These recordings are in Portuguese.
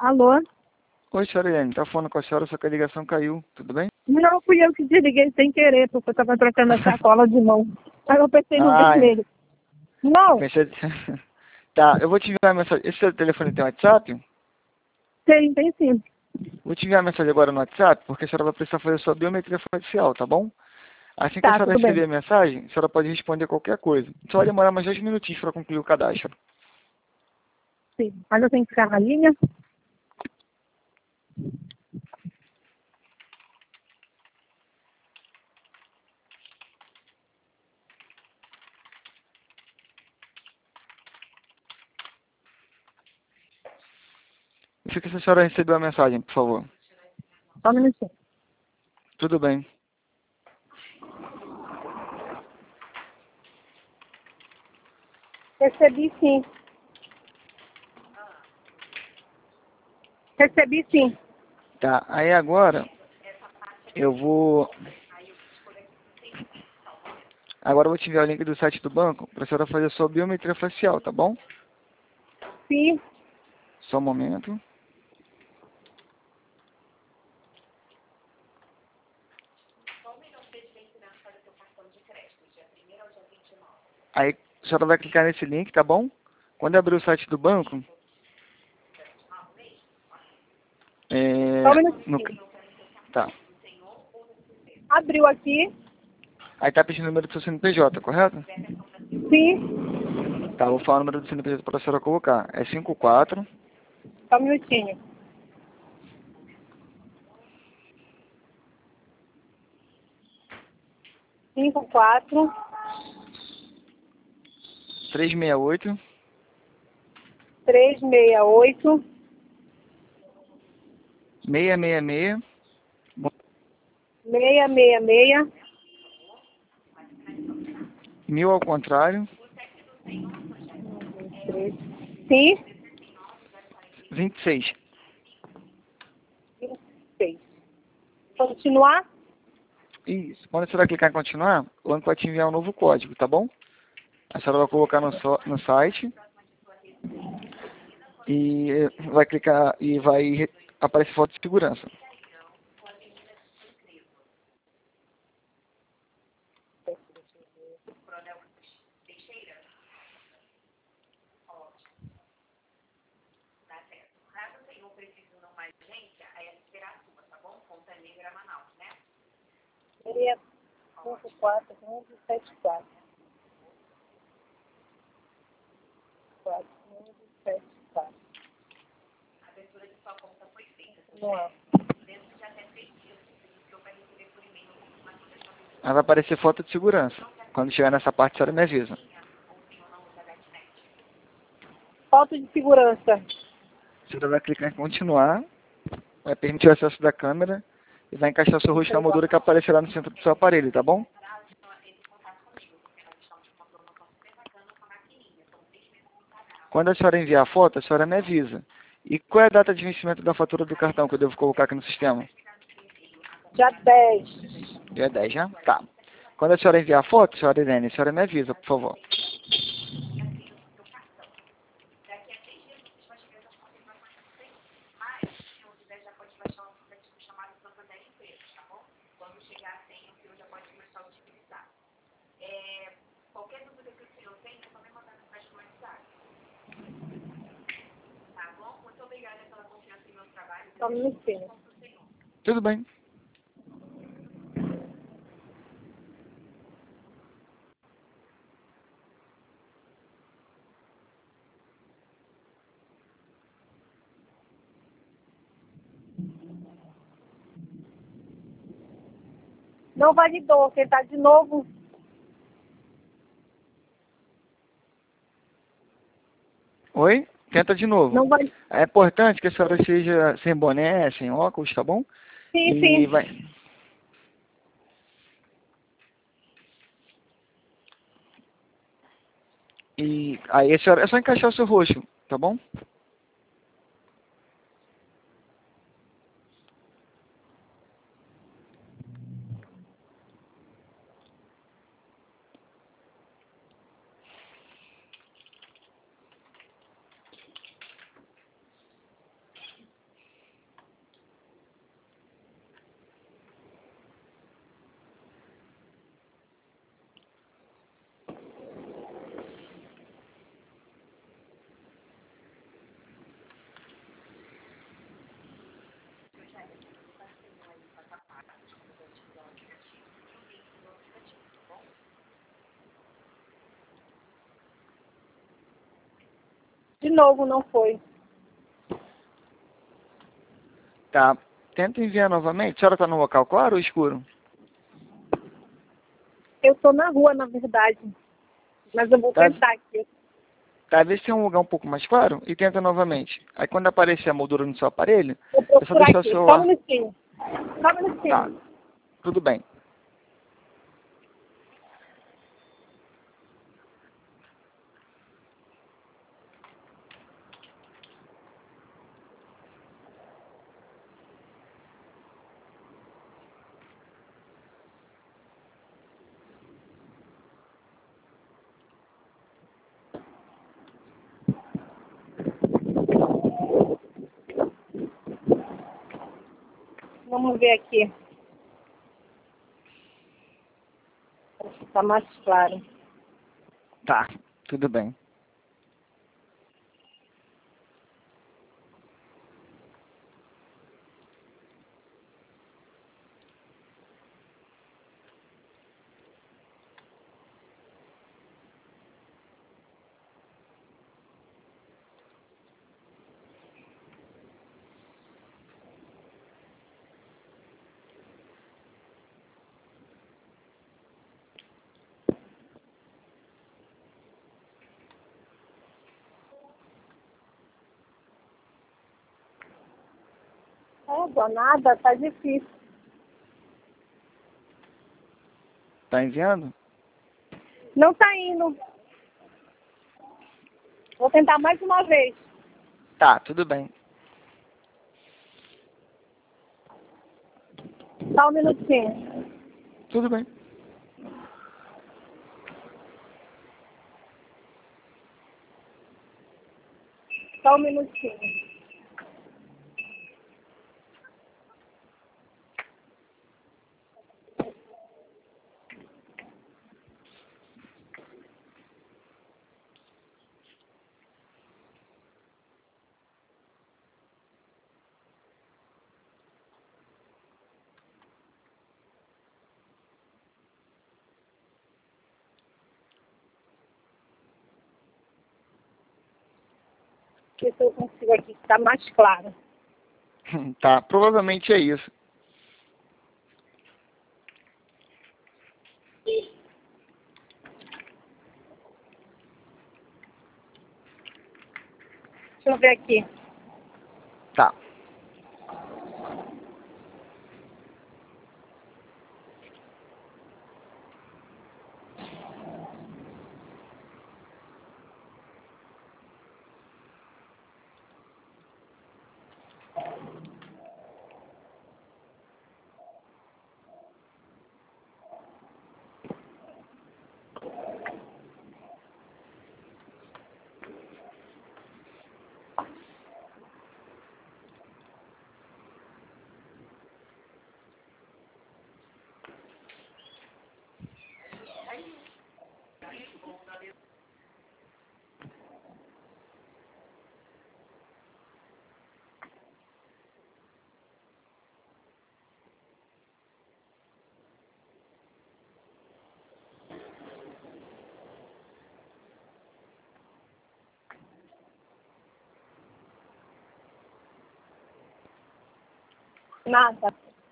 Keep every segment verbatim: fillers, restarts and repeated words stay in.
Alô? Oi, senhora Helene, tá falando com a senhora, só que a ligação caiu, tudo bem? Não, fui eu que desliguei sem querer, porque eu estava trocando a sacola de mão. Aí eu pensei no Ah, vermelho. eu Não, pensei... Tá, eu vou te enviar a mensagem. Esse seu telefone tem WhatsApp? tem, tem sim. Vou te enviar a mensagem agora no WhatsApp, porque a senhora vai precisar fazer sua biometria facial, tá bom? Assim que a Tá, senhora tudo bem. receber a mensagem, a senhora pode responder qualquer coisa. Só vai demorar mais dois minutinhos para concluir o cadastro. Sim. Mas eu tenho que ficar na linha? Fica se a senhora recebeu a mensagem, por favor. Só um minutinho. Tudo bem. Recebi sim. Recebi sim. Tá, aí agora eu vou... Agora eu vou te enviar o link do site do banco para a senhora fazer a sua biometria facial, tá bom? Sim. Só um momento. Aí a senhora vai clicar nesse link, tá bom? Quando abrir o site do banco, Só um é, no, minutinho. tá. Abriu aqui. Aí tá pedindo o número do seu C N P J, correto? Sim. Tá, vou falar o número do C N P J para a senhora colocar. É cinco quatro, Só um minutinho. Cinco, quatro, três seis oito, três, seis, oito, seis seis seis, seis, seis, seis. mil ao contrário, Sim. vinte e seis. vinte e seis. Continuar? Isso. Quando a senhora clicar em continuar, o banco vai te enviar um novo código, tá bom? A senhora vai colocar no, so, no site e vai clicar e vai aparecer foto de segurança. Seria cinco, quatro, onze, sete, quatro. quatro, onze, sete, quatro. Não é. Aí vai aparecer foto de segurança. Quando chegar nessa parte, a senhora me avisa. Foto de segurança. A senhora vai clicar em continuar, vai permitir o acesso da câmera e vai encaixar seu rosto na moldura que aparecerá no centro do seu aparelho, tá bom? Quando a senhora enviar a foto, a senhora me avisa. E qual é a data de vencimento da fatura do cartão que eu devo colocar aqui no sistema? Dia dez. Dia dez, já? Tá. Quando a senhora enviar a foto, senhora Irene, a senhora me avisa, por favor. Só um minutinho. Tudo bem. Não validou, porque tá de novo. Oi? Tenta de novo. Não vai. É importante que a senhora seja sem boné, sem óculos, tá bom? Sim, E sim. vai... E aí a senhora... É só encaixar o seu rosto, tá bom? De novo, não foi. Tá. Tenta enviar novamente. A senhora está no local claro ou escuro? Eu tô na rua, na verdade. Mas eu vou Tá. tentar aqui. Tá, vê se tem um lugar um pouco mais claro e tenta novamente. Aí quando aparecer a moldura no seu aparelho, Vou é só procurar deixar o aqui. Só um celular. minutinho. Só um minutinho. Tá, tudo bem. Vamos ver aqui. Tá mais claro. Tá, tudo bem. É, danada, tá difícil. Tá enviando? Não tá indo. Vou tentar mais uma vez. Tá, tudo bem. Só um minutinho. Tudo bem. Só um minutinho. Ver se eu consigo aqui, que tá mais claro. Tá, provavelmente é isso. Deixa eu ver aqui. Tá. Nada.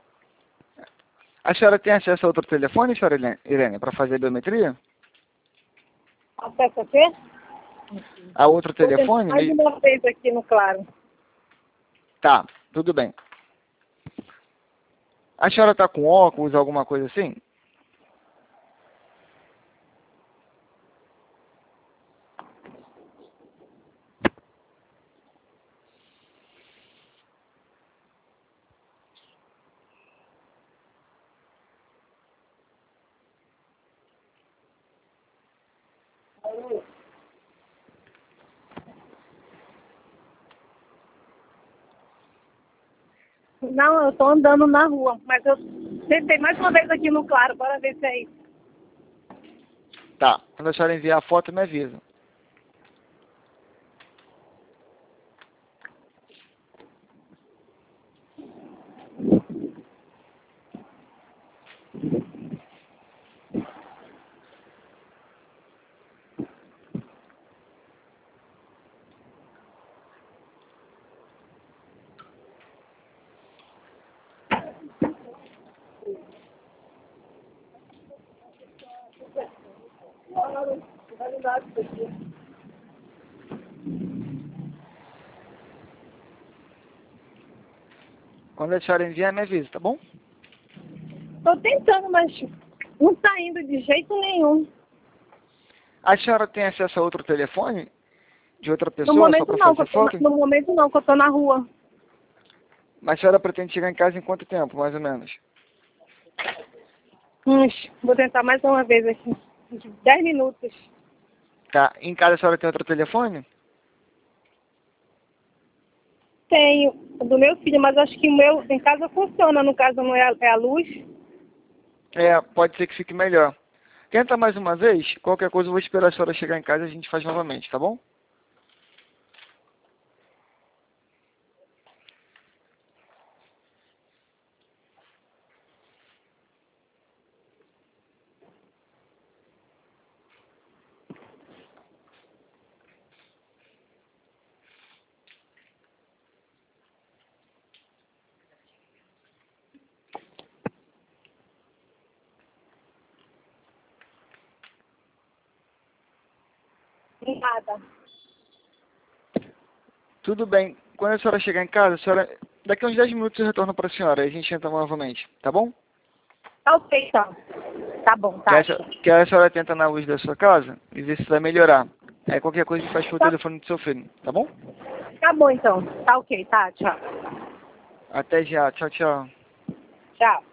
A senhora tem acesso a outro telefone, senhora Irene- Irene, para fazer a biometria? Acesso a quê? A outro Vou tentar telefone? mais Me- uma vez aqui no claro. Tá, tudo bem. A senhora tá com óculos, alguma coisa assim? Não, eu tô andando na rua, mas eu tentei mais uma vez aqui no claro, bora ver se é isso. Tá. Quando a senhora enviar a foto, me avisa. Quando a senhora enviar, me avisa, tá bom? Tô tentando, mas não tá indo de jeito nenhum. A senhora tem acesso a outro telefone? De outra No pessoa, só momento para não, que fazer eu tô, foto? no momento não, que eu tô na rua. Mas a senhora pretende chegar em casa em quanto tempo, mais ou menos? Uns, vou tentar mais uma vez aqui. Uns dez minutos. Tá. Em casa a senhora tem outro telefone? Tenho do meu filho, mas acho que o meu em casa funciona, no caso não é a, é a luz. É, pode ser que fique melhor. Tenta mais uma vez, qualquer coisa eu vou esperar a senhora chegar em casa e a gente faz novamente, tá bom? Nada. Tudo bem. Quando a senhora chegar em casa, a senhora... daqui a uns dez minutos eu retorno para a senhora, aí a gente entra novamente, tá bom? Tá ok, então. Tá bom, Que a, tá. senhora- que a senhora tenta na luz da sua casa e ver se vai melhorar. Aí qualquer coisa a gente faz pelo Tá, telefone do seu filho, tá bom? tá bom, então. Tá ok, tá. Tchau. Até já. Tchau, tchau. Tchau.